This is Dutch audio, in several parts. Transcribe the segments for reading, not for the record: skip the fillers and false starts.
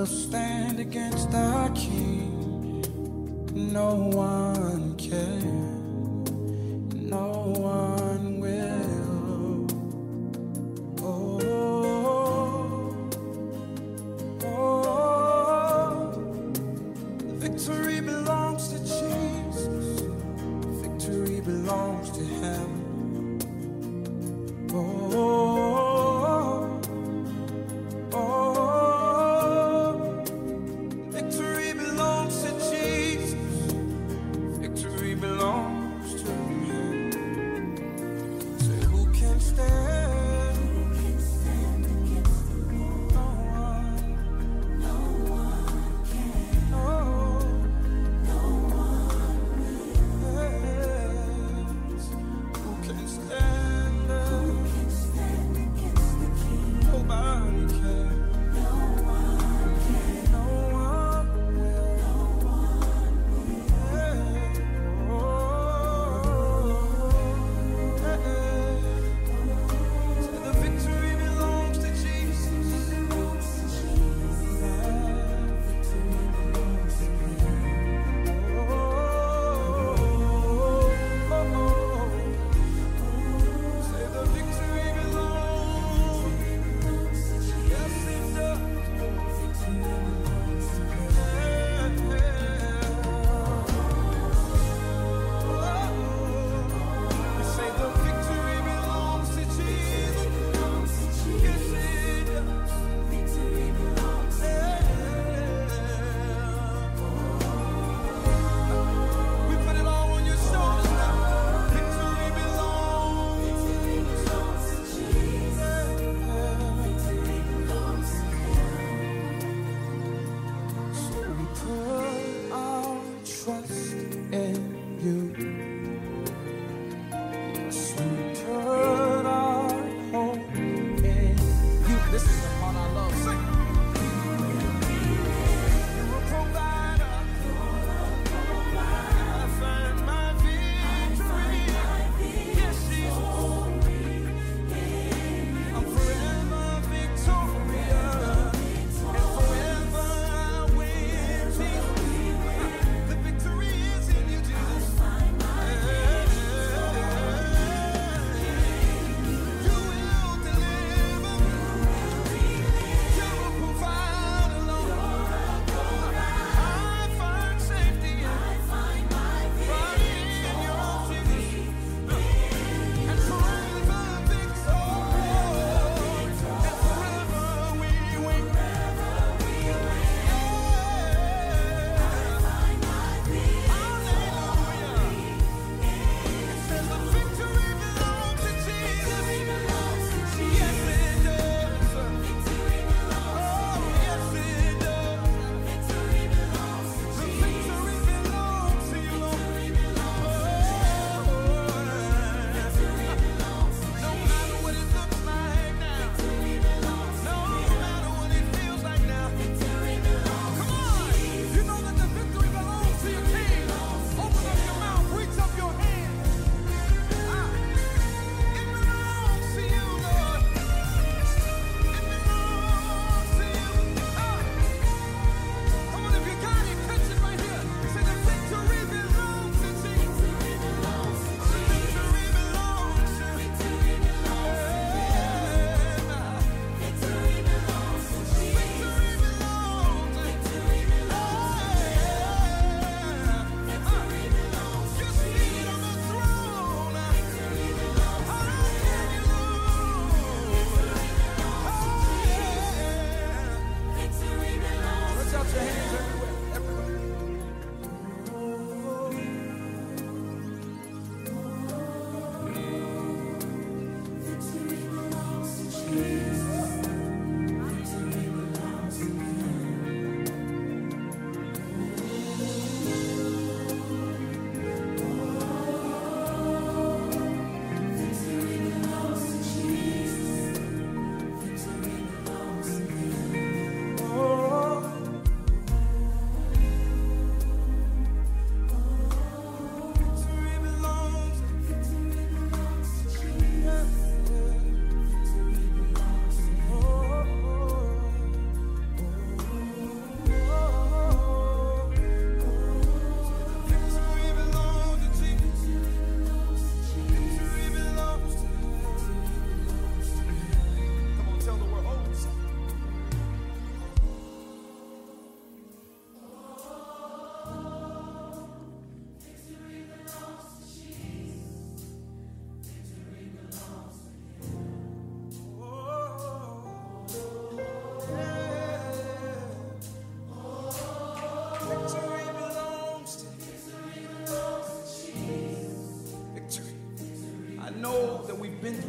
stand against the King. No one can, no one will. Oh, oh, victory belongs to Jesus. Victory belongs to Him.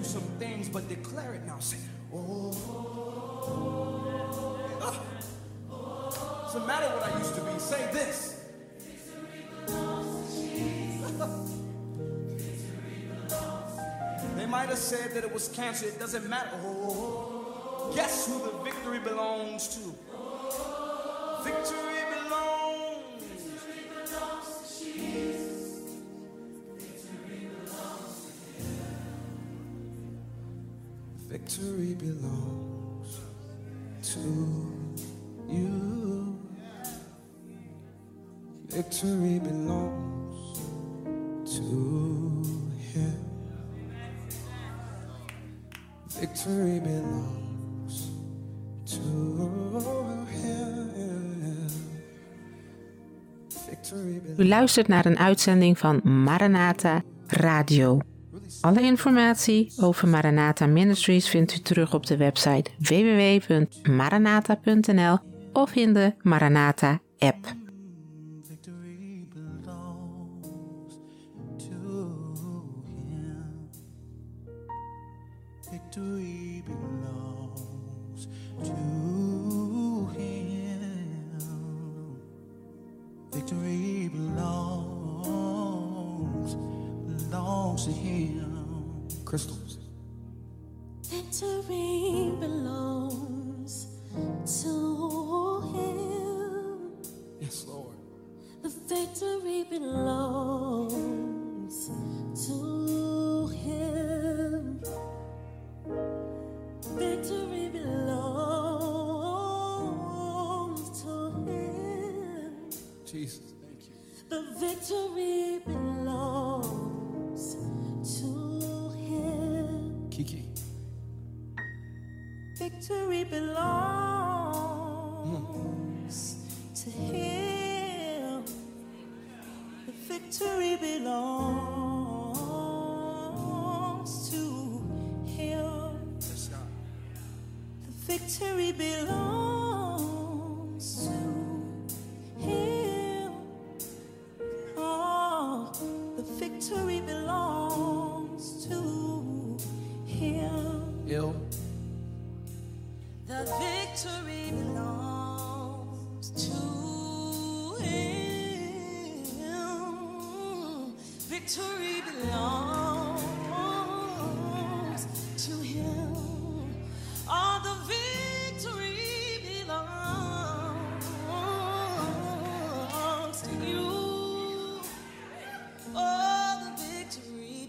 some things, but declare it now. Say, oh. Doesn't matter what I used to be. Say this. They might have said that it was cancer. It doesn't matter. Oh, guess who the victory belongs to? Victory belongs. Victory belongs to Jesus. Victory belongs to Him. Victory belongs to you. Victory belongs to Him. Victory belongs to Him. Victory belongs. U luistert naar een uitzending van Maranatha Radio. Alle informatie over Maranatha Ministries vindt u terug op de website www.maranatha.nl of in de Maranatha app. Victory belongs to Him. Victory belongs to Him. Victory belongs to Him. Crystals. Victory belongs to Him. Yes, Lord. The victory belongs to Him. Victory belongs to Him. Jesus, thank you. The victory belongs to Him. Kiki. Victory belongs to Him. The victory belongs to Him. Yes, God. The victory belongs to Him. Oh, the victory belongs to Him. Ill. The victory belongs to Him. Victory belongs to Him. All the victory belongs to you. All the victory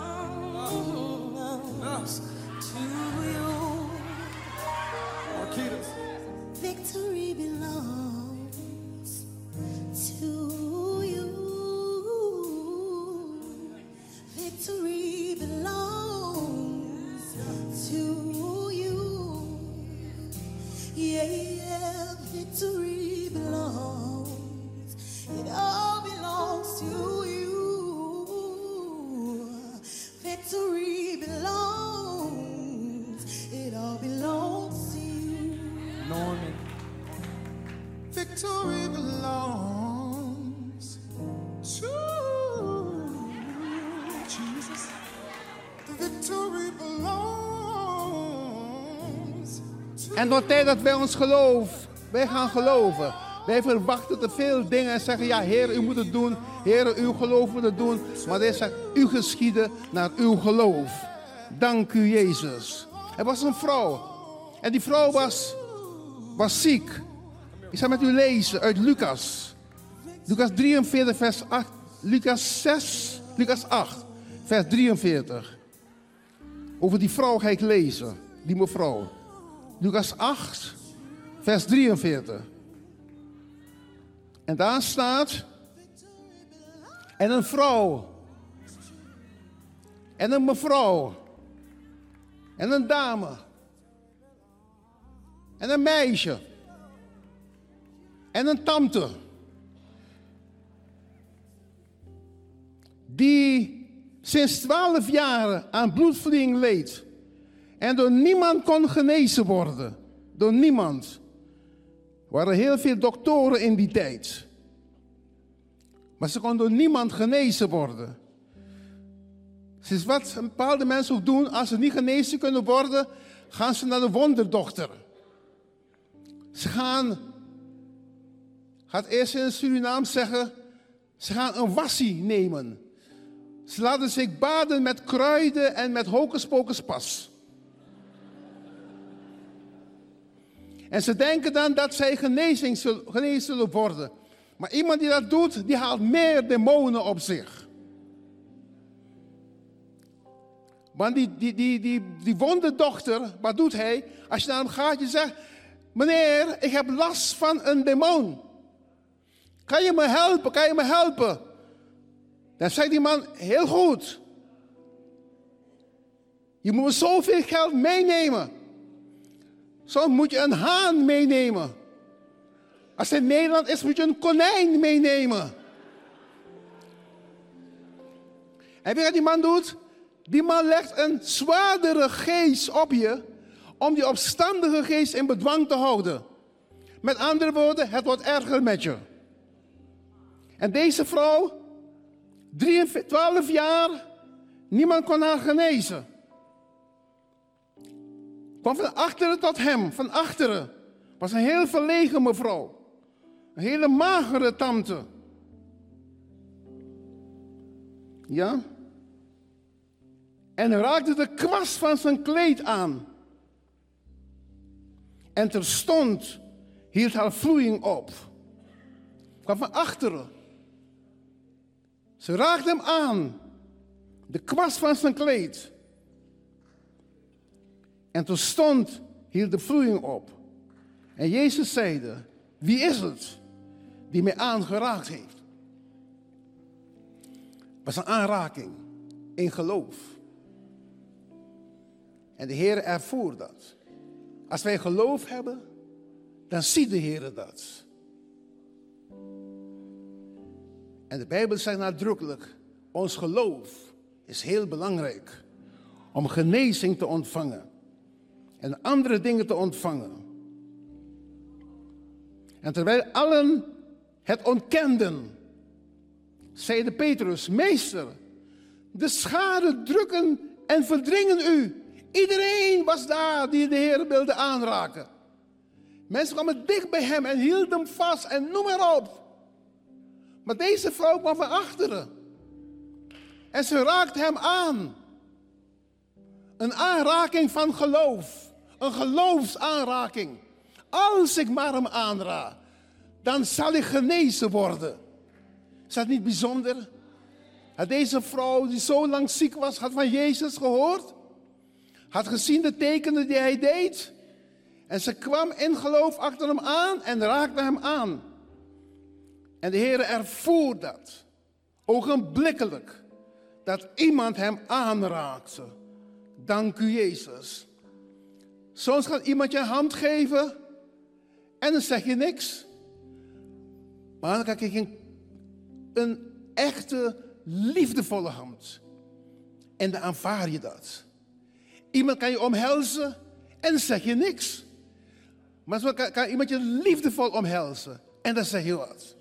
belongs to you. Marquitas. Victory belongs to you. Victory belongs to you. Yeah, victory belongs. It all belongs to you. Victory belongs. It all belongs to you. Norman. Victory belongs to Jesus. The victory belongs to. En door tijd dat wij ons geloof, wij gaan geloven. Wij verwachten te veel dingen en zeggen, ja Heer, u moet het doen. Heer, uw geloof moet het doen. Maar hij zegt, u geschieden naar uw geloof. Dank u Jezus. Er was een vrouw. En die vrouw was ziek. Ik zal met u lezen uit Lucas. Lucas 43 vers 8. Lucas 8 vers 43. Over die vrouw ga ik lezen. Die mevrouw. Lucas 8 vers 43. En daar staat. En een vrouw. En een mevrouw. En een dame. En een meisje. En een tante. Die sinds 12 jaar aan bloedvlieing leed. En door niemand kon genezen worden. Door niemand. Er waren heel veel doktoren in die tijd. Maar ze kon door niemand genezen worden. Dus wat bepaalde mensen ook doen, als ze niet genezen kunnen worden, gaan ze naar de wonderdochter. Ze gaat eerst in Suriname zeggen, ze gaan een wassie nemen. Ze laten zich baden met kruiden en met hocus-pocus-pas. En ze denken dan dat zij genezen zullen worden. Maar iemand die dat doet, die haalt meer demonen op zich. Want die wonderdochter, wat doet hij? Als je naar hem gaat, je zegt, meneer, ik heb last van een demon. Kan je me helpen? Kan je me helpen? Dan zegt die man, heel goed. Je moet zoveel geld meenemen. Soms moet je een haan meenemen. Als het in Nederland is, moet je een konijn meenemen. En weet je wat die man doet? Die man legt een zwaardere geest op je, om die opstandige geest in bedwang te houden. Met andere woorden, het wordt erger met je. En deze vrouw, 12 jaar, niemand kon haar genezen. Kwam van achteren tot hem, van achteren. Was een heel verlegen mevrouw. Een hele magere tante. Ja? En raakte de kwast van zijn kleed aan. En terstond hield haar vloeiing op. Kwam van achteren. Ze raakte hem aan. De kwast van zijn kleed. En terstond hield de vloeiing op. En Jezus zeide, wie is het die mij aangeraakt heeft? Het was een aanraking in geloof. En de Heer ervoer dat. Als wij geloof hebben, dan ziet de Heer dat. En de Bijbel zegt nadrukkelijk, ons geloof is heel belangrijk om genezing te ontvangen. En andere dingen te ontvangen. En terwijl allen het ontkenden, zeide Petrus, meester, de scharen drukken en verdringen u. Iedereen was daar die de Heer wilde aanraken. Mensen kwamen dicht bij hem en hielden hem vast en noem maar op. Maar deze vrouw kwam van achteren. En ze raakte hem aan. Een aanraking van geloof. Een geloofsaanraking. Als ik maar hem aanraak, dan zal ik genezen worden. Is dat niet bijzonder? Had deze vrouw die zo lang ziek was, had van Jezus gehoord. Had gezien de tekenen die hij deed. En ze kwam in geloof achter hem aan en raakte hem aan. En de Heer ervoer dat. Ogenblikkelijk. Dat iemand hem aanraakte. Dank u Jezus. Soms gaat iemand je een hand geven en dan zeg je niks. Maar dan krijg je een echte, liefdevolle hand. En dan aanvaard je dat. Iemand kan je omhelzen en dan zeg je niks. Maar zo kan iemand je liefdevol omhelzen en dan zeg je wat.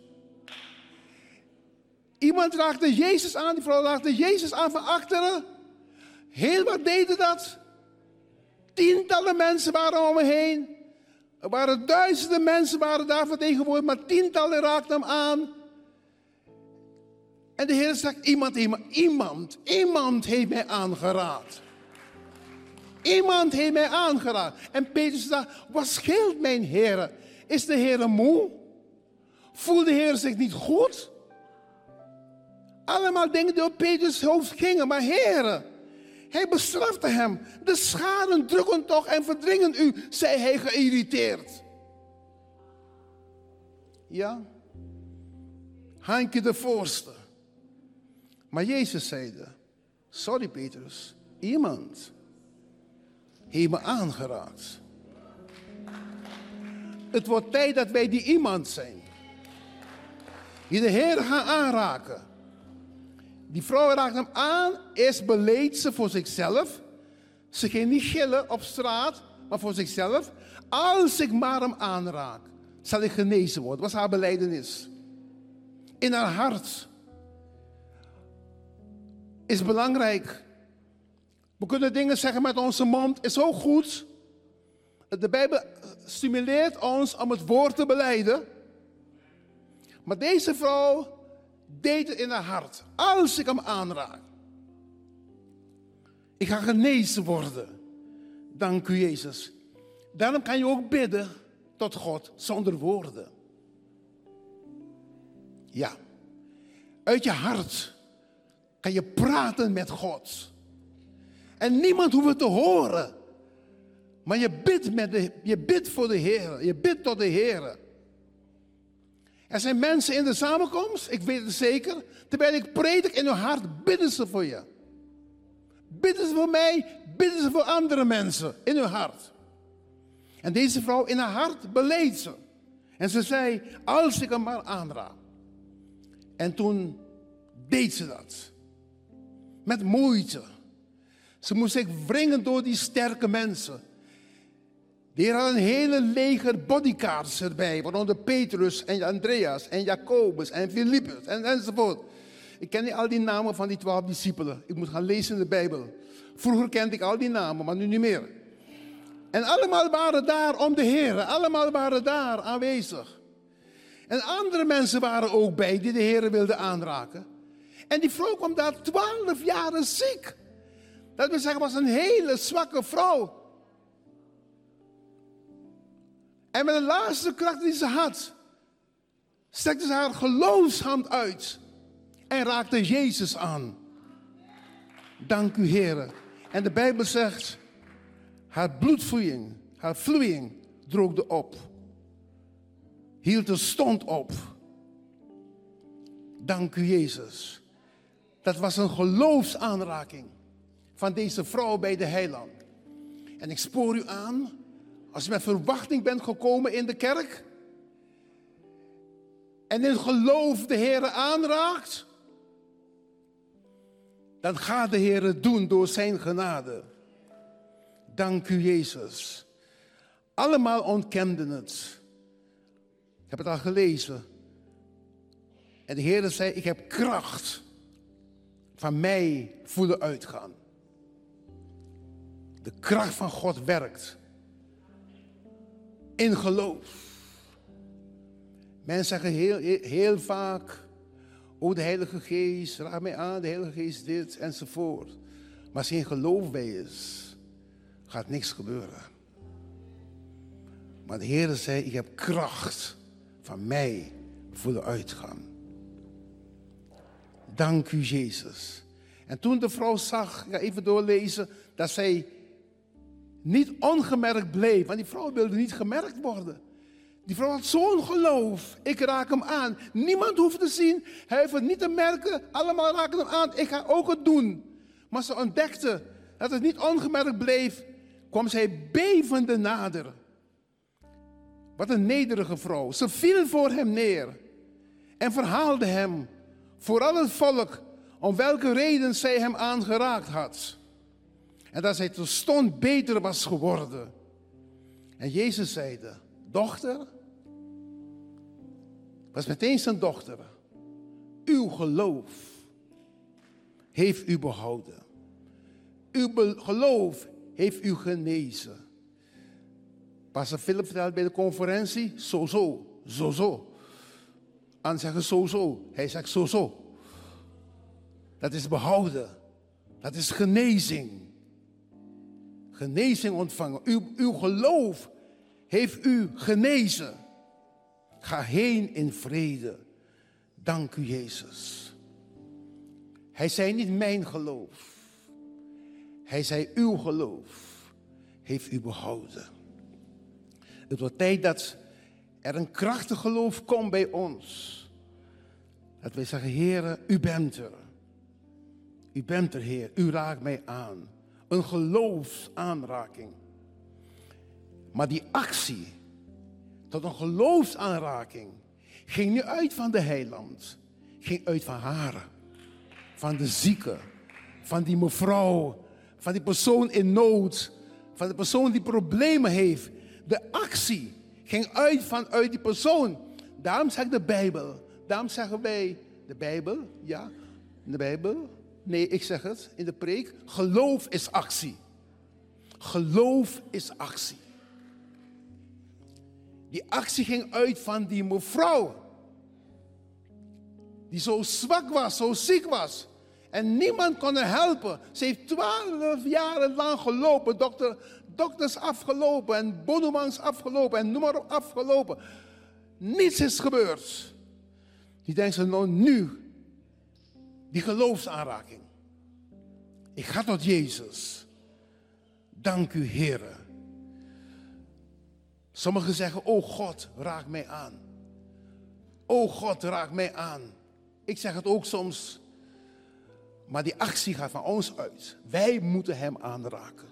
Iemand raakte Jezus aan, die vrouw raakte Jezus aan van achteren. Heel wat deden dat. Tientallen mensen waren om me heen. Er waren duizenden mensen waren daar vertegenwoordigd, maar tientallen raakten hem aan. En de Heer zegt, iemand heeft mij aangeraakt. Iemand heeft mij aangeraakt. En Petrus zegt, wat scheelt mijn Heer? Is de Heer moe? Voelt de Heer zich niet goed? Allemaal dingen die op Petrus hoofd gingen, maar Heer, hij bestrafte hem. De scharen drukken toch en verdringen u, zei hij geïrriteerd. Ja, Hankje de voorste. Maar Jezus zeide, sorry Petrus, iemand heeft me aangeraakt. Het wordt tijd dat wij die iemand zijn. Die de Heer gaan aanraken. Die vrouw raakt hem aan, eerst beleed ze voor zichzelf. Ze ging niet gillen op straat, maar voor zichzelf. Als ik maar hem aanraak, zal ik genezen worden. Dat was haar belijdenis. In haar hart is belangrijk We kunnen dingen zeggen met onze mond, is ook goed. De Bijbel stimuleert ons om het woord te belijden. Maar deze vrouw deed het in haar hart. Als ik hem aanraak. Ik ga genezen worden. Dank u, Jezus. Daarom kan je ook bidden tot God zonder woorden. Ja. Uit je hart kan je praten met God. En niemand hoeft het te horen. Maar je bidt voor de Heer. Je bidt tot de Heer. Er zijn mensen in de samenkomst, ik weet het zeker. Terwijl ik predik in hun hart, bidden ze voor je. Bidden ze voor mij, bidden ze voor andere mensen in hun hart. En deze vrouw in haar hart beleed ze. En ze zei, als ik hem maar aanraak. En toen deed ze dat. Met moeite. Ze moest zich wringen door die sterke mensen. Die Heer had een hele leger bodyguards erbij. Waaronder Petrus en Andreas en Jacobus en Filippus enzovoort. Ik ken niet al die namen van die 12 discipelen. Ik moet gaan lezen in de Bijbel. Vroeger kende ik al die namen, maar nu niet meer. En allemaal waren daar om de Heer. Allemaal waren daar aanwezig. En andere mensen waren ook bij die de Heer wilden aanraken. En die vrouw kwam daar 12 jaar ziek. Dat wil zeggen, was een hele zwakke vrouw. En met de laatste kracht die ze had, strekte ze haar geloofshand uit en raakte Jezus aan. Dank u, Heer. En de Bijbel zegt, haar vloeiing droogde op. Hield de stond op. Dank u, Jezus. Dat was een geloofsaanraking van deze vrouw bij de heiland. En ik spoor u aan, als je met verwachting bent gekomen in de kerk en in geloof de Heer aanraakt, dan gaat de Heer het doen door zijn genade. Dank u, Jezus. Allemaal ontkenden het. Ik heb het al gelezen. En de Heer zei, ik heb kracht van mij voelen uitgaan. De kracht van God werkt. In geloof. Mensen zeggen heel vaak, oh de Heilige Geest, raak mij aan, de Heilige Geest dit enzovoort. Maar als er geen geloof bij is, gaat niks gebeuren. Maar de Heer zei, ik heb kracht van mij voelen uitgaan. Dank u, Jezus. En toen de vrouw zag, ik ga even doorlezen, dat zij niet ongemerkt bleef. Want die vrouw wilde niet gemerkt worden. Die vrouw had zo'n geloof. Ik raak hem aan. Niemand hoeft te zien. Hij hoeft het niet te merken. Allemaal raken hem aan. Ik ga ook het doen. Maar ze ontdekte dat het niet ongemerkt bleef. Kwam zij bevende nader. Wat een nederige vrouw. Ze viel voor hem neer. En verhaalde hem voor al het volk om welke reden zij hem aangeraakt had. En dat zij terstond beter was geworden. En Jezus zeide, dochter, was meteen zijn dochter, uw geloof heeft u behouden. Uw geloof heeft u genezen. Pastor Philip vertelde bij de conferentie, zo. Aan zeggen zo. Hij zegt zo. Dat is behouden. Dat is genezing. Genezing ontvangen. Uw geloof heeft u genezen. Ga heen in vrede. Dank u, Jezus. Hij zei niet mijn geloof. Hij zei uw geloof heeft u behouden. Het wordt tijd dat er een krachtig geloof komt bij ons. Dat wij zeggen, Heer, u bent er. U bent er, Heer. U raakt mij aan. Een geloofsaanraking. Maar die actie tot een geloofsaanraking ging niet uit van de heiland. Ging uit van haar. Van de zieke. Van die mevrouw. Van die persoon in nood. Van de persoon die problemen heeft. De actie ging uit die persoon. Daarom zegt de Bijbel. Daarom zeggen wij, de Bijbel, ja, de Bijbel. Nee, ik zeg het in de preek. Geloof is actie. Geloof is actie. Die actie ging uit van die mevrouw. Die zo zwak was, zo ziek was. En niemand kon haar helpen. Ze heeft 12 jaren lang gelopen. Dokters afgelopen en bonumans afgelopen en noem maar op afgelopen. Niets is gebeurd. Die denkt ze nou nu. Die geloofsaanraking. Ik ga tot Jezus. Dank u, Heere. Sommigen zeggen, oh God, raak mij aan. Oh God, raak mij aan. Ik zeg het ook soms. Maar die actie gaat van ons uit. Wij moeten hem aanraken.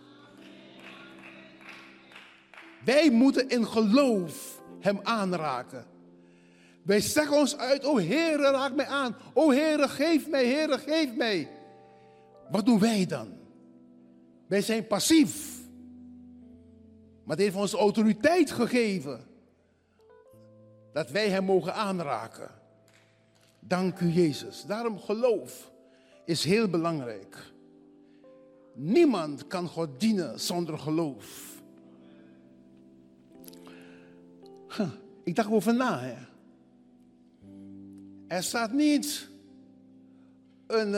Wij moeten in geloof hem aanraken. Wij zeggen ons uit, o Heere, raak mij aan. O Heere, geef mij, Heere, geef mij. Wat doen wij dan? Wij zijn passief. Maar het heeft ons autoriteit gegeven. Dat wij hem mogen aanraken. Dank u, Jezus. Daarom geloof is heel belangrijk. Niemand kan God dienen zonder geloof. Ik dacht over na. Hè. Er staat niet een...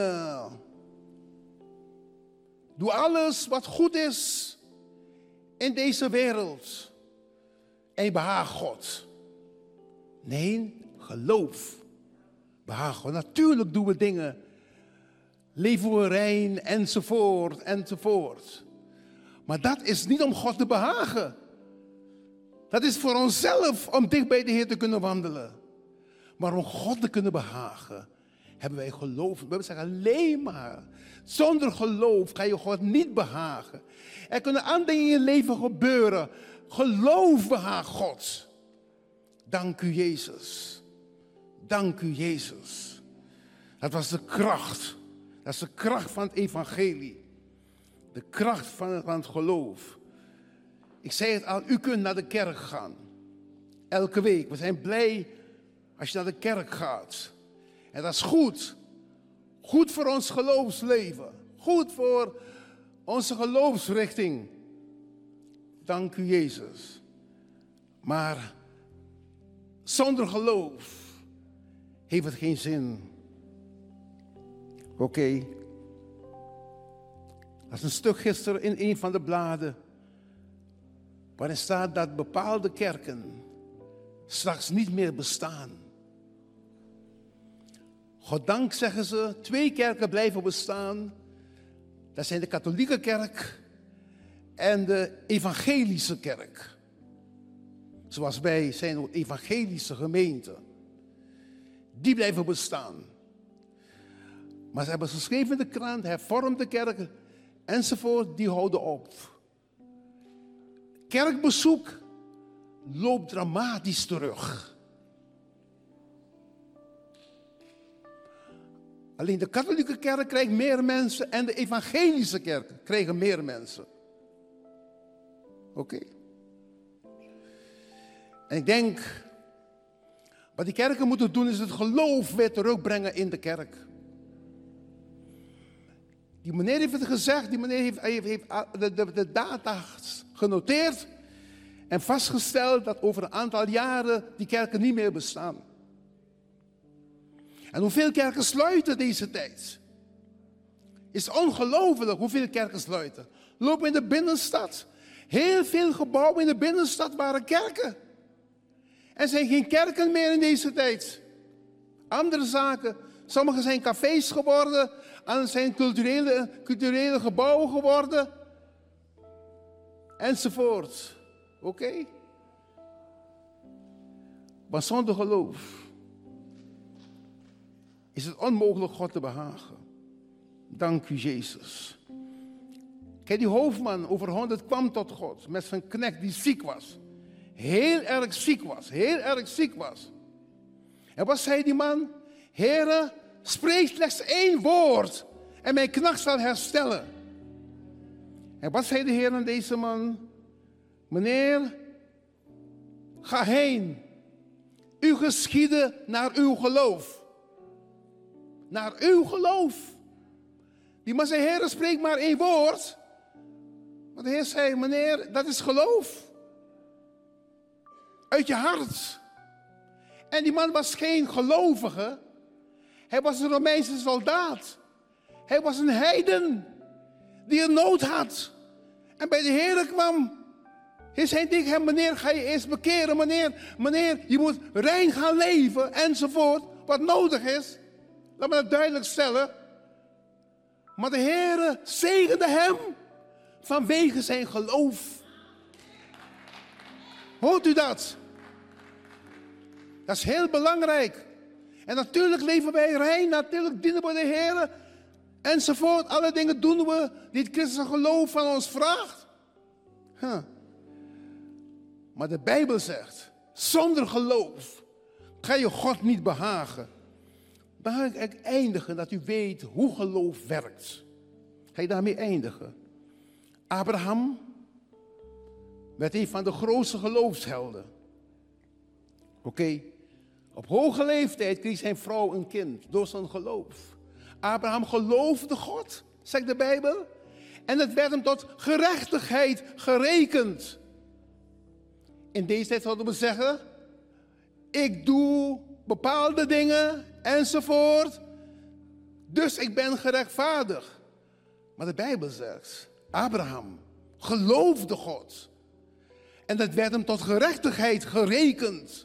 doe alles wat goed is in deze wereld. En behaag God. Nee, geloof. Behaag God. Natuurlijk doen we dingen. Leven we rein, enzovoort, enzovoort. Maar dat is niet om God te behagen. Dat is voor onszelf om dicht bij de Heer te kunnen wandelen. Maar om God te kunnen behagen, hebben wij geloof. We zeggen alleen maar, zonder geloof kan je God niet behagen. Er kunnen andere dingen in je leven gebeuren. Geloof behaagt God. Dank u, Jezus. Dank u, Jezus. Dat was de kracht. Dat is de kracht van het evangelie. De kracht van het geloof. Ik zei het al, u kunt naar de kerk gaan. Elke week. We zijn blij als je naar de kerk gaat. En dat is goed. Goed voor ons geloofsleven. Goed voor onze geloofsrichting. Dank u, Jezus. Maar zonder geloof heeft het geen zin. Oké. Dat is een stuk gisteren in een van de bladen. Waarin staat dat bepaalde kerken straks niet meer bestaan. Goddank zeggen ze, 2 kerken blijven bestaan. Dat zijn de katholieke kerk en de evangelische kerk. Zoals wij zijn een evangelische gemeente. Die blijven bestaan. Maar ze hebben geschreven in de krant, hervormde kerken enzovoort, die houden op. Kerkbezoek loopt dramatisch terug. Alleen de katholieke kerk krijgt meer mensen en de evangelische kerk krijgen meer mensen. Oké. En ik denk, wat die kerken moeten doen is het geloof weer terugbrengen in de kerk. Die meneer heeft het gezegd, die meneer heeft de data genoteerd en vastgesteld dat over een aantal jaren die kerken niet meer bestaan. En hoeveel kerken sluiten deze tijd? Is ongelooflijk hoeveel kerken sluiten. Lopen in de binnenstad. Heel veel gebouwen in de binnenstad waren kerken. Er zijn geen kerken meer in deze tijd. Andere zaken. Sommige zijn cafés geworden. Andere zijn culturele gebouwen geworden. Enzovoort. Oké? Maar zonder geloof is het onmogelijk God te behagen. Dank u, Jezus. Kijk, die hoofdman over 100 kwam tot God met zijn knecht die ziek was. Heel erg ziek was. Heel erg ziek was. En wat zei die man? Heere, spreek slechts 1 woord en mijn knecht zal herstellen. En wat zei de Heer aan deze man? Meneer, ga heen. U geschieden naar uw geloof. Naar uw geloof. Die man zei, Heer, spreek maar 1 woord. Maar de Heer zei, meneer, dat is geloof. Uit je hart. En die man was geen gelovige. Hij was een Romeinse soldaat. Hij was een heiden die een nood had. En bij de Heer kwam. Hij zei tegen hem, meneer, ga je eerst bekeren. Meneer, je moet rein gaan leven, enzovoort. Wat nodig is. Laat me dat duidelijk stellen. Maar de Heer zegende hem vanwege zijn geloof. Hoort u dat? Dat is heel belangrijk. En natuurlijk leven wij rein, natuurlijk dienen we de Heer, enzovoort. Alle dingen doen we die het christelijke geloof van ons vraagt. Maar de Bijbel zegt, zonder geloof ga je God niet behagen. Dan ga ik eindigen dat u weet hoe geloof werkt. Ga je daarmee eindigen. Abraham werd een van de grootste geloofshelden. Oké. Op hoge leeftijd kreeg zijn vrouw een kind door zijn geloof. Abraham geloofde God, zegt de Bijbel. En het werd hem tot gerechtigheid gerekend. In deze tijd zouden we zeggen, ik doe bepaalde dingen enzovoort. Dus ik ben gerechtvaardigd. Maar de Bijbel zegt, Abraham geloofde God. En dat werd hem tot gerechtigheid gerekend.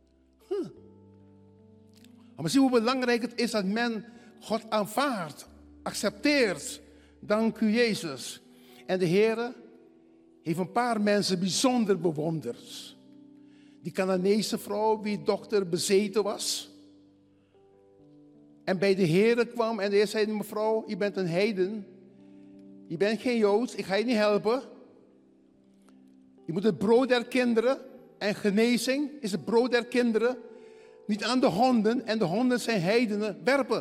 Maar zie hoe belangrijk het is dat men God aanvaardt, accepteert. Dank u Jezus. En de Heer heeft een paar mensen bijzonder bewonderd. Die Canaanese vrouw, wie dochter bezeten was. En bij de Heer kwam en de Heer zei, mevrouw, je bent een heiden. Je bent geen Joods, ik ga je niet helpen. Je moet het brood der kinderen, en genezing is het brood der kinderen, niet aan de honden, en de honden zijn heidenen, werpen.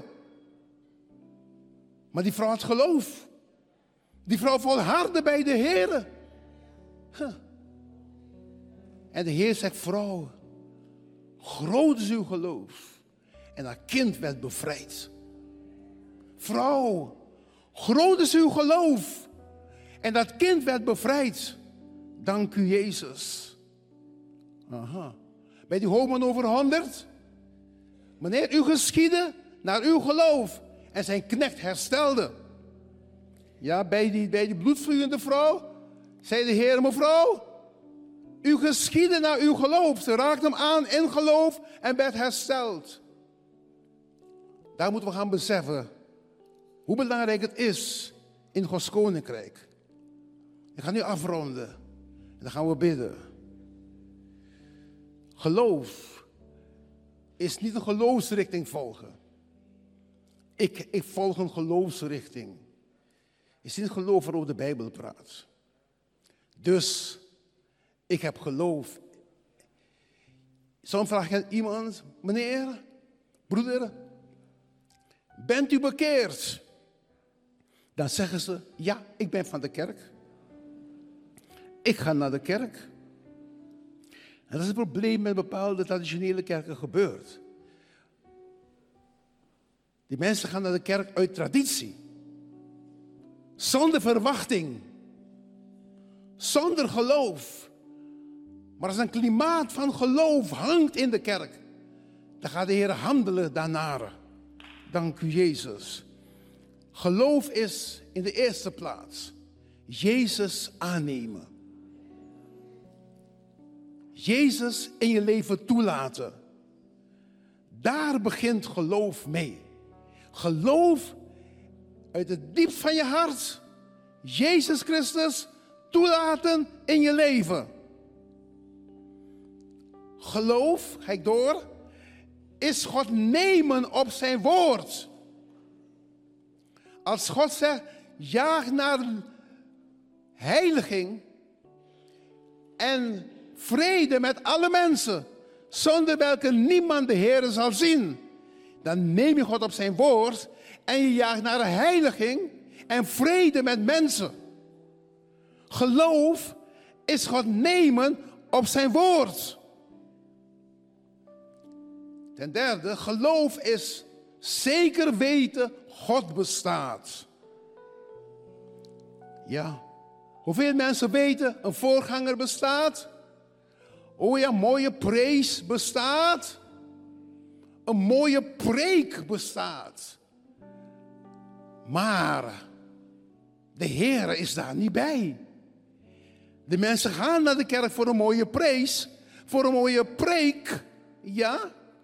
Maar die vrouw had geloof. Die vrouw volhardde bij de Heer. En de Heer zegt, vrouw, groot is uw geloof. En haar kind werd bevrijd. Vrouw, groot is uw geloof. En dat kind werd bevrijd. Dank u Jezus. Aha. Bij die homo over 100. Meneer, u geschiedde naar uw geloof. En zijn knecht herstelde. Ja, bij die bloedvloeiende vrouw zei de Heer, mevrouw, u geschiedde naar uw geloof. Ze raakte hem aan in geloof en werd hersteld. Daar moeten we gaan beseffen hoe belangrijk het is in Gods koninkrijk. Ik ga nu afronden en dan gaan we bidden. Geloof is niet een geloofsrichting volgen. Ik volg een geloofsrichting. Het is niet geloof waarover de Bijbel praat. Dus ik heb geloof. Soms vraag je aan iemand, meneer, broeder, bent u bekeerd? Dan zeggen ze, ja, ik ben van de kerk. Ik ga naar de kerk. En dat is het probleem met bepaalde traditionele kerken gebeurt. Die mensen gaan naar de kerk uit traditie. Zonder verwachting. Zonder geloof. Maar als een klimaat van geloof hangt in de kerk, dan gaat de Heer handelen daarnaar. Dank u Jezus. Geloof is in de eerste plaats Jezus aannemen. Jezus in je leven toelaten. Daar begint geloof mee. Geloof uit het diepst van je hart. Jezus Christus toelaten in je leven. Geloof, ga ik door, is God nemen op zijn woord. Als God zegt, jaag naar heiliging en vrede met alle mensen, zonder welke niemand de Heer zal zien. Dan neem je God op zijn woord en je jaagt naar de heiliging en vrede met mensen. Geloof is God nemen op zijn woord. Ten derde, geloof is zeker weten God bestaat. Ja. Hoeveel mensen weten, een voorganger bestaat? Oh ja, mooie praise bestaat. Een mooie preek bestaat. Maar de Heer is daar niet bij. De mensen gaan naar de kerk voor een mooie praise, voor een mooie preek. Ja,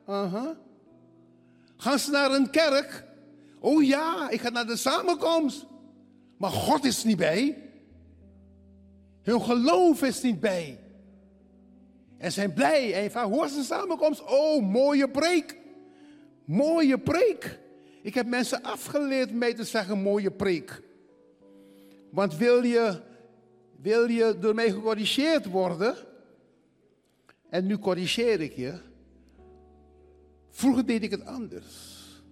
Gaan ze naar een kerk? Oh ja, ik ga naar de samenkomst. Maar God is niet bij. Hun geloof is niet bij. En zijn blij. En je vraagt, hoe was de samenkomst? Oh, mooie preek. Mooie preek. Ik heb mensen afgeleerd mij te zeggen mooie preek. Want wil je door mij gecorrigeerd worden? En nu corrigeer ik je. Vroeger deed ik het anders.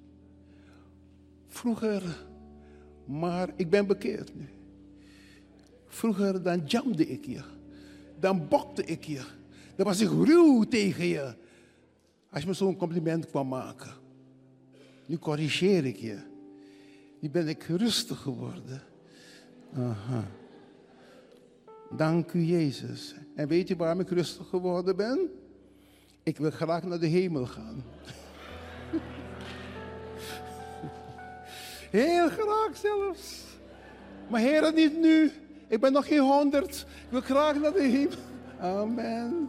Vroeger, maar ik ben bekeerd nu. Vroeger dan jamde ik je. Dan bokte ik je. Dan was ik ruw tegen je. Als je me zo'n compliment kwam maken. Nu corrigeer ik je. Nu ben ik rustig geworden. Aha. Dank u Jezus. En weet je waarom ik rustig geworden ben? Ik wil graag naar de hemel gaan. Heel graag zelfs. Maar Heer, niet nu. Ik ben nog geen 100. Ik wil graag naar de hemel. Amen.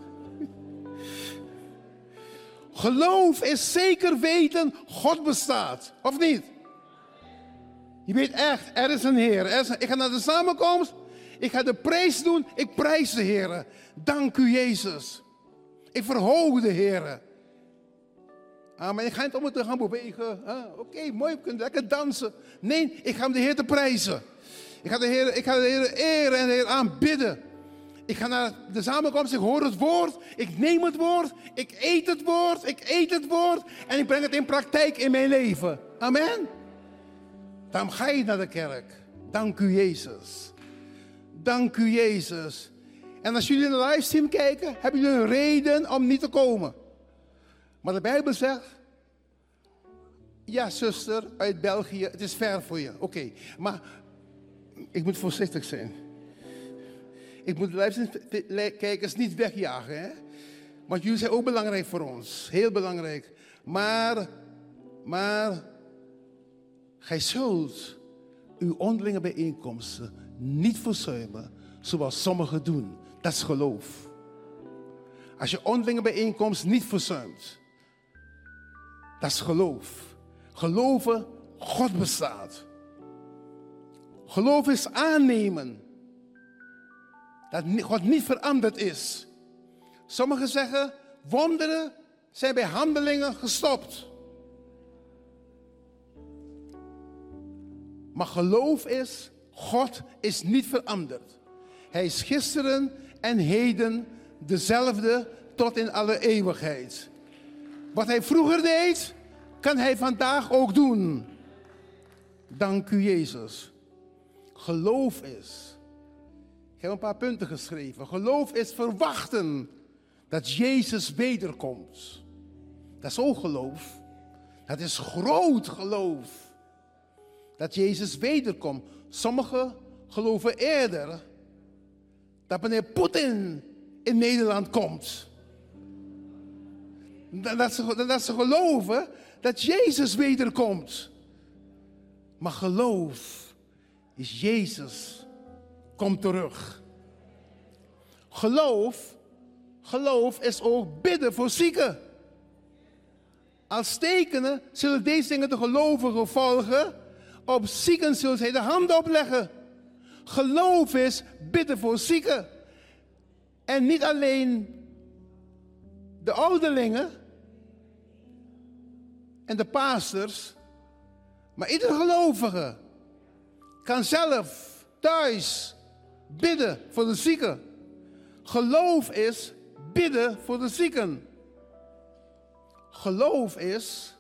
Geloof is zeker weten, God bestaat. Of niet? Je weet echt, er is een Heer. Ik ga naar de samenkomst. Ik ga de prijs doen. Ik prijs de Heer. Dank u Jezus. Ik verhoog de Heer. Amen. Ik ga niet om het te gaan bewegen. Oké, mooi, we kunnen lekker dansen. Nee, ik ga om de Heer te prijzen. Ik ga de Heer eren en de Heer aanbidden. Ik ga naar de samenkomst, ik hoor het woord, ik neem het woord, ik eet het woord, ik eet het woord en ik breng het in praktijk in mijn leven. Amen. Daarom ga je naar de kerk. Dank u Jezus. Dank u Jezus. En als jullie naar de livestream kijken, hebben jullie een reden om niet te komen. Maar de Bijbel zegt, ja zuster uit België, het is ver voor je. Oké, maar ik moet voorzichtig zijn. Ik moet de livestream-kijkers niet wegjagen, hè? Want jullie zijn ook belangrijk voor ons. Heel belangrijk. Maar gij zult uw onderlinge bijeenkomsten niet verzuimen, zoals sommigen doen. Dat is geloof. Als je onderlinge bijeenkomst niet verzuimt, dat is geloof. Geloven, God bestaat. Geloof is aannemen dat God niet veranderd is. Sommigen zeggen, wonderen zijn bij handelingen gestopt. Maar geloof is, God is niet veranderd. Hij is gisteren en heden dezelfde tot in alle eeuwigheid. Wat hij vroeger deed, kan hij vandaag ook doen. Dank u Jezus. Geloof is. Ik heb een paar punten geschreven. Geloof is verwachten dat Jezus wederkomt. Dat is ook geloof. Dat is groot geloof. Dat Jezus wederkomt. Sommigen geloven eerder dat wanneer Poetin in Nederland komt, dat ze geloven dat Jezus wederkomt. Maar geloof is Jezus komt terug. Geloof is ook bidden voor zieken. Als tekenen zullen deze dingen de gelovigen volgen. Op zieken zullen zij de handen opleggen. Geloof is bidden voor zieken. En niet alleen de ouderlingen en de pastors, maar ieder gelovige kan zelf thuis bidden voor de zieken. Geloof is bidden voor de zieken. Geloof is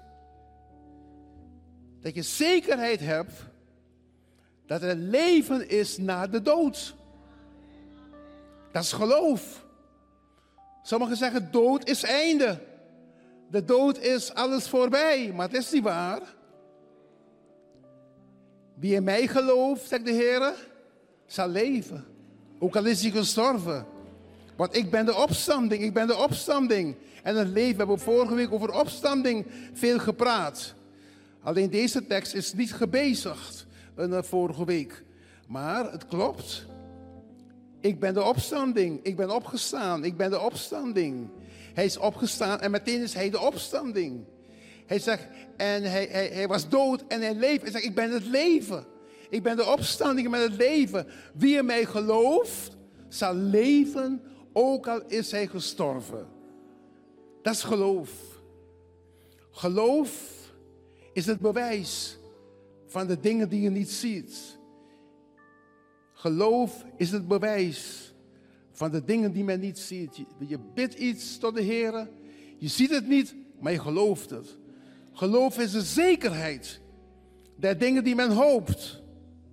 dat je zekerheid hebt dat er leven is na de dood. Dat is geloof. Sommigen zeggen dood is einde. De dood is alles voorbij, maar het is niet waar. Wie in mij gelooft, zegt de Heer, zal leven. Ook al is hij gestorven. Want ik ben de opstanding, ik ben de opstanding. En het leven, we hebben vorige week over opstanding veel gepraat. Alleen deze tekst is niet gebezigd vorige week. Maar het klopt. Ik ben de opstanding, ik ben opgestaan, ik ben de opstanding. Hij is opgestaan en meteen is hij de opstanding. Hij zegt, en hij was dood en hij leeft. Hij zegt, ik ben het leven. Ik ben de opstanding, ik ben het leven. Wie in mij gelooft, zal leven, ook al is hij gestorven. Dat is geloof. Geloof is het bewijs van de dingen die je niet ziet. Geloof is het bewijs van de dingen die men niet ziet. Je bidt iets tot de Heer, je ziet het niet, maar je gelooft het. Geloof is de zekerheid der dingen die men hoopt.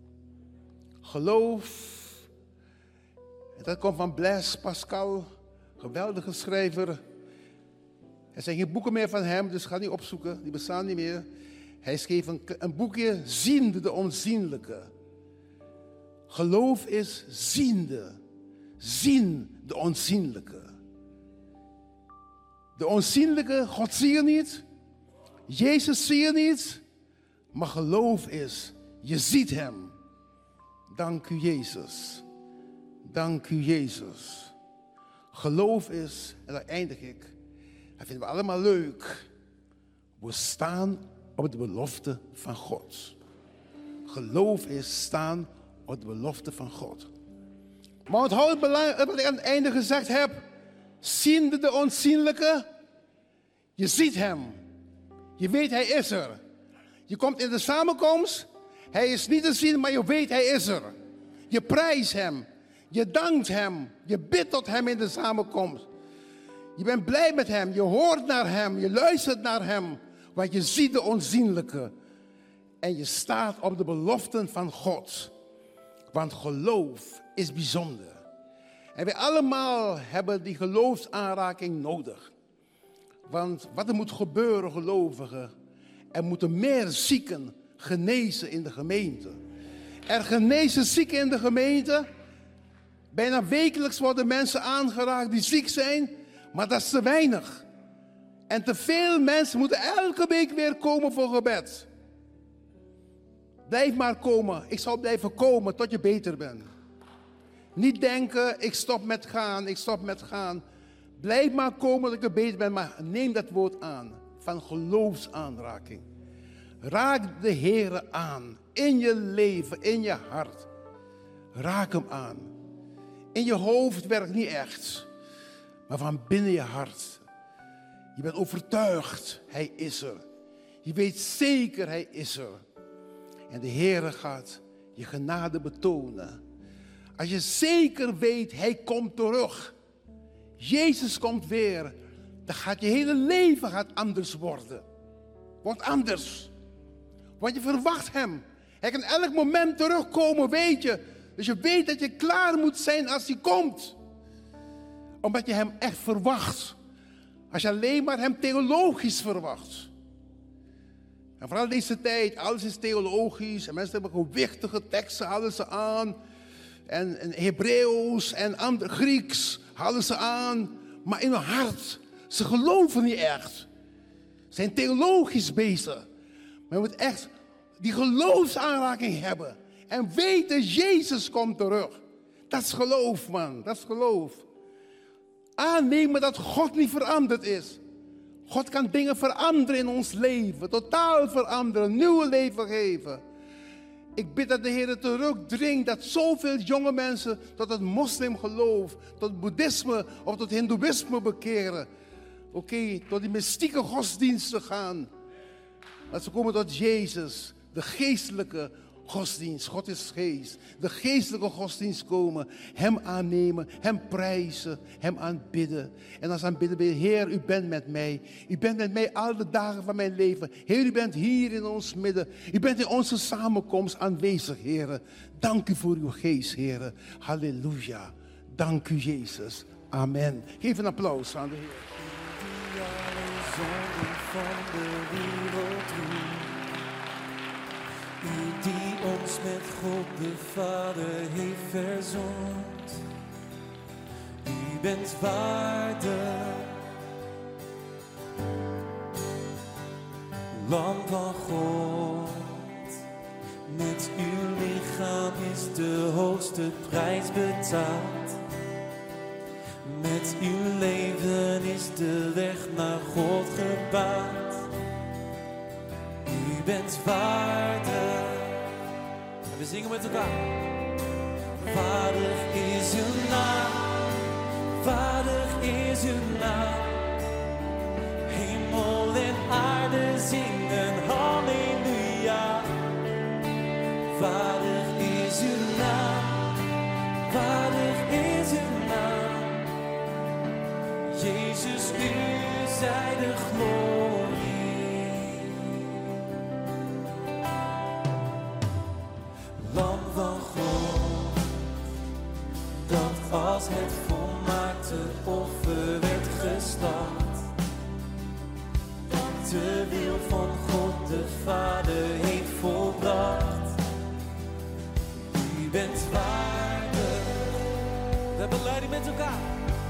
Geloof, dat komt van Blaise Pascal, geweldige schrijver. Er zijn geen boeken meer van hem, dus ga niet opzoeken, die bestaan niet meer. Hij schreef een boekje, Ziende de onzienlijke. Geloof is ziende, zien de onzienlijke. De onzienlijke, God zie je niet, Jezus zie je niet, maar geloof is, je ziet hem. Dank u Jezus, dank u Jezus. Geloof is, en daar eindig ik, dat vinden we allemaal leuk. We staan op de belofte van God. Geloof is staan op de belofte van God. Maar onthoud wat ik aan het einde gezegd heb. Ziende de onzienlijke, je ziet hem. Je weet hij is er. Je komt in de samenkomst, hij is niet te zien, maar je weet hij is er. Je prijst hem, je dankt hem, je bidt tot hem in de samenkomst. Je bent blij met hem, je hoort naar hem, je luistert naar hem. Want je ziet de onzienlijke. En je staat op de beloften van God. Want geloof is bijzonder. En wij allemaal hebben die geloofsaanraking nodig. Want wat er moet gebeuren, gelovigen. Er moeten meer zieken genezen in de gemeente. Er genezen zieken in de gemeente. Bijna wekelijks worden mensen aangeraakt die ziek zijn. Maar dat is te weinig. En te veel mensen moeten elke week weer komen voor gebed. Blijf maar komen. Ik zal blijven komen tot je beter bent. Niet denken, ik stop met gaan, ik stop met gaan. Blijf maar komen dat je beter bent, maar neem dat woord aan. Van geloofsaanraking. Raak de Heer aan. In je leven, in je hart. Raak hem aan. In je hoofd werkt niet echt. Maar van binnen je hart. Je bent overtuigd, hij is er. Je weet zeker, hij is er. En de Heer gaat je genade betonen. Als je zeker weet, hij komt terug. Jezus komt weer. Dan gaat je hele leven anders worden. Wordt anders. Want je verwacht hem. Hij kan elk moment terugkomen, weet je. Dus je weet dat je klaar moet zijn als hij komt. Omdat je hem echt verwacht. Als je alleen maar hem theologisch verwacht. En vooral deze tijd, alles is theologisch. En mensen hebben gewichtige teksten, halen ze aan. En Hebreeuws en Grieks halen ze aan. Maar in hun hart, ze geloven niet echt. Ze zijn theologisch bezig. Maar je moet echt die geloofsaanraking hebben. En weten, Jezus komt terug. Dat is geloof, man. Dat is geloof. Aannemen dat God niet veranderd is. God kan dingen veranderen in ons leven. Totaal veranderen. Nieuw leven geven. Ik bid dat de Heer terugdringt dat zoveel jonge mensen tot het moslimgeloof, tot het boeddhisme of tot het hindoeïsme bekeren. Oké, tot die mystieke godsdiensten gaan. Dat ze komen tot Jezus, de geestelijke godsdienst. God is geest. De geestelijke godsdienst komen. Hem aannemen, hem prijzen, hem aanbidden. En als aanbidden we, Heer, u bent met mij. U bent met mij al de dagen van mijn leven. Heer, u bent hier in ons midden. U bent in onze samenkomst aanwezig, Heer. Dank u voor uw geest, Heer. Halleluja. Dank u, Jezus. Amen. Geef een applaus aan de Heer. U die ons met God de Vader heeft verzoend. U bent waardig, Lam van God. Met uw lichaam is de hoogste prijs betaald. Met uw leven is de weg naar God gebaand. U bent waardig. En we zingen met elkaar. Waardig is uw naam. Waardig is uw naam. Hemel en aarde zingen halleluja. Waardig is uw naam. Waardig is uw naam. Jezus, u zij de glorie. Lam van God, dat als het volmaakte offer werd geslacht, dat de wil van God de Vader heeft volbracht. U bent waardig. We hebben leiding met elkaar.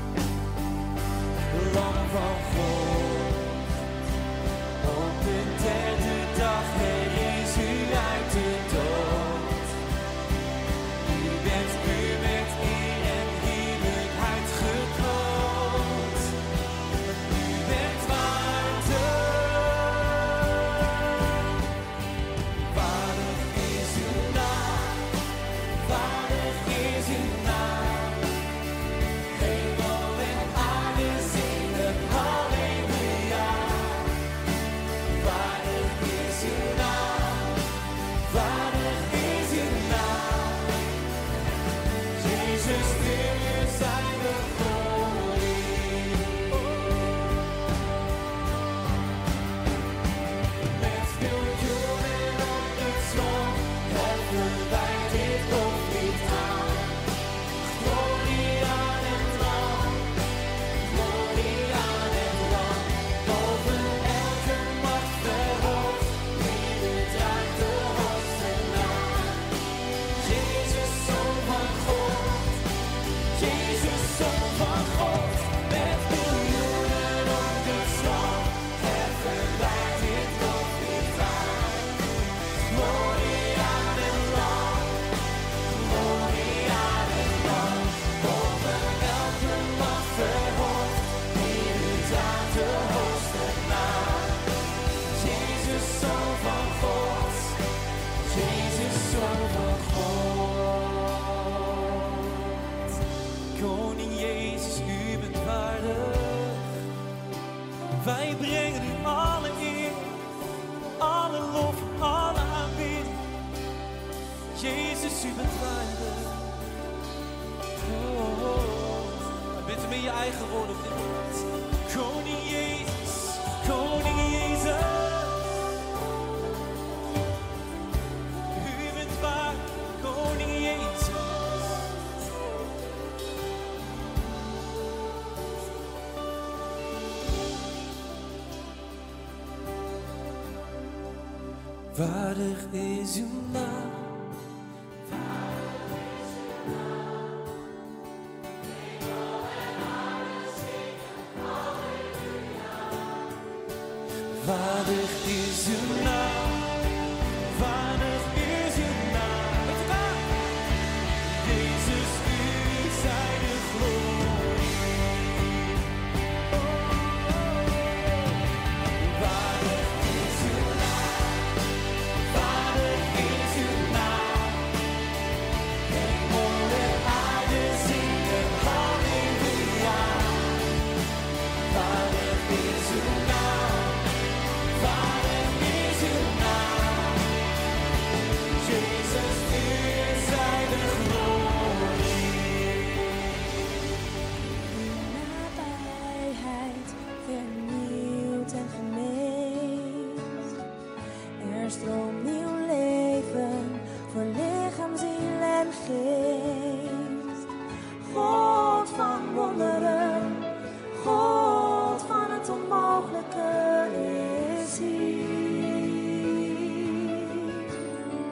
Lam van God, op de derde dag herrees u uit de dood. U bent met eer en heerlijkheid gekroond. U bent waardig. Waardig is uw naam. Waardig is uw naam. Hemel en aarde zingen halleluja. Waardig is uw naam. Waardig is uw naam. Jezus, u zij de glorie. Met miljoenen op de troon heffen wij dit loflied aan. Glorie aan het Lam, glorie aan het Lam. Boven elke macht verhoogd, ieder draagt de hoogste naam. Jezus, Zoon van God, Jezus, Zoon van God. Met miljoenen op de troon heffen wij dit loflied aan. Glorie aan het Lam, glorie aan het Lam. Boven elke macht verhoogd, ieder draagt de hoogste naam. Jezus, Zoon van God, Jezus, Zoon van God. Koning Jezus, u bent waardig. Wij brengen u alle eer, alle lof, alle aanbidding. Jezus, u bent waardig. Bid hem in je eigen woorden op dit moment. Koning Jezus, Koning Jezus. U bent waardig, Koning Jezus. Waardig is uw naam. Waardig is uw naam. Waardig is uw naam. Met elkaar. Jezus, u zij de glorie. Waardig is uw naam. Waardig is uw naam. Hemel en aarde zingen halleluja. Waardig is uw naam. Waardig is uw naam. Jezus, u zij de glorie. Nabijheid vernieuwd en geneest. Er stroomt nieuw leven voor lichaam, ziel en geest. God van wonderen, God van het onmogelijke is hier.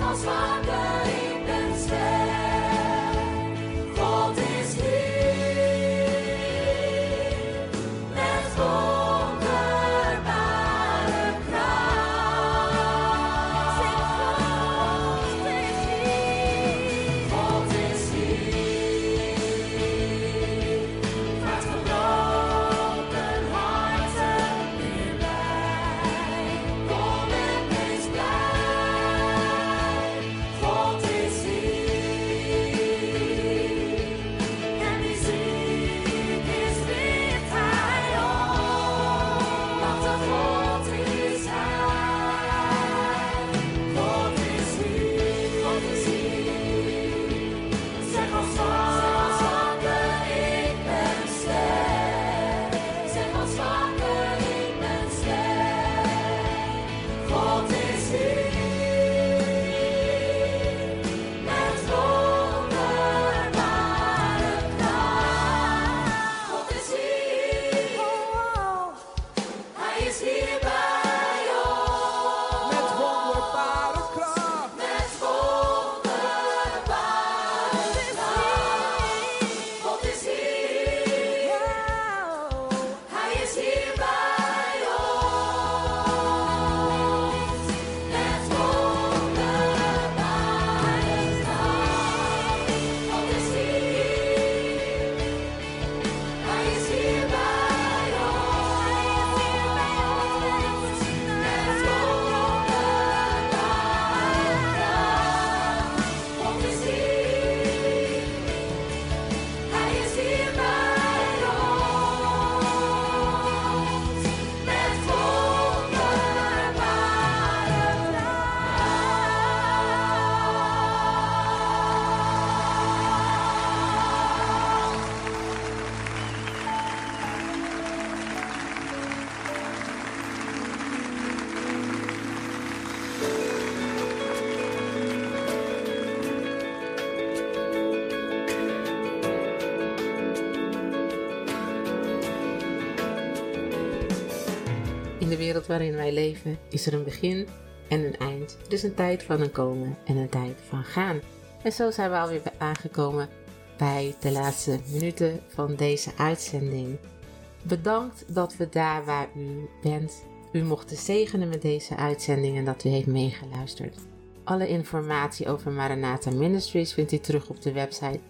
In de wereld waarin wij leven is er een begin en een eind. Er is een tijd van een komen en een tijd van gaan. En zo zijn we alweer aangekomen bij de laatste minuten van deze uitzending. Bedankt dat we daar waar u bent, u mochten zegenen met deze uitzending en dat u heeft meegeluisterd. Alle informatie over Maranatha Ministries vindt u terug op de website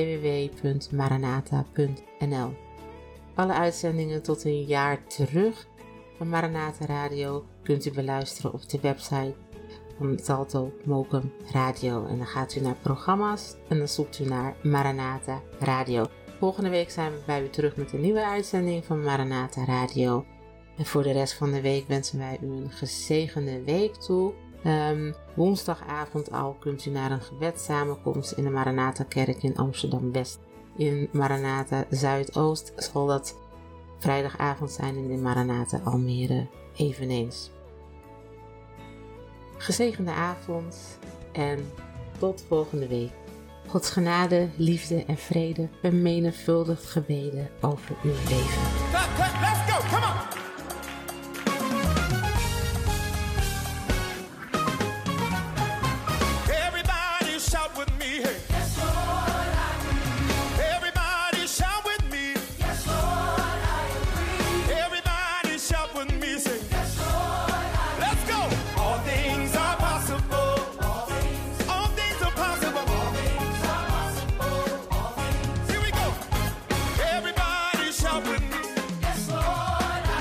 www.maranatha.nl. Alle uitzendingen tot een jaar terug van Maranatha Radio kunt u beluisteren op de website van Salto Mokum Radio. En dan gaat u naar programma's en dan zoekt u naar Maranatha Radio. Volgende week zijn we bij u terug met een nieuwe uitzending van Maranatha Radio. En voor de rest van de week wensen wij u een gezegende week toe. Woensdagavond al kunt u naar een gebedssamenkomst in de Maranatha Kerk in Amsterdam-West. In Maranatha Zuidoost zal dat vrijdagavond zijn in de Maranatha Almere eveneens. Gezegende avond en tot volgende week. Gods genade, liefde en vrede vermenigvuldigd gebeden over uw leven. Let's go, come on! Everybody shout with me, hey. Yes, Lord, I agree. Everybody shout with me. Yes, Lord, I agree. Everybody shout with me, say. Yes, Lord, I agree. Let's go! All things are possible. All things are possible. All things are possible. All things. Here we go. Everybody shout with me. Yes, Lord, I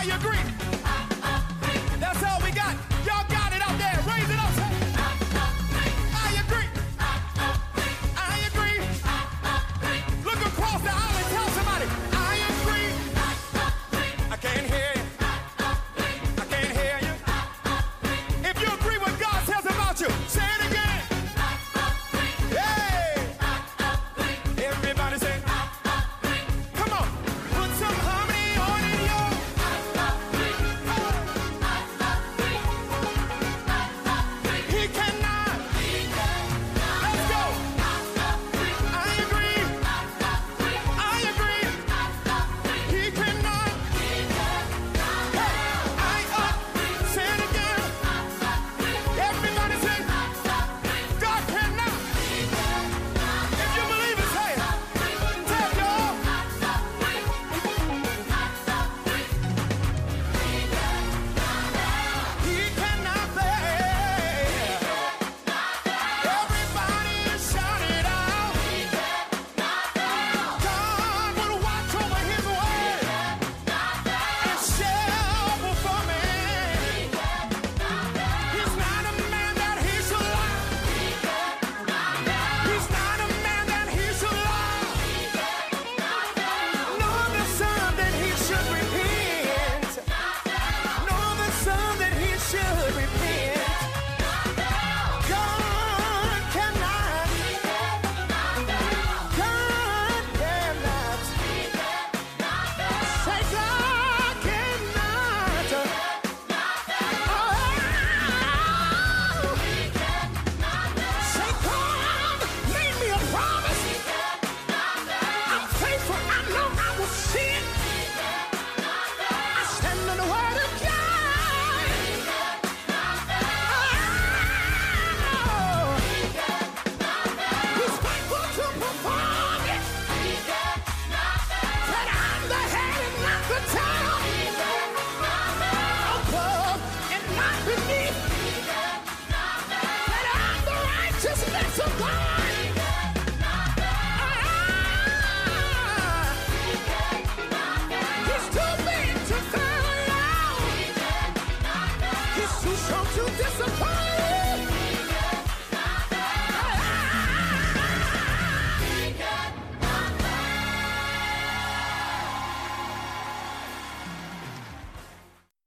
I agree.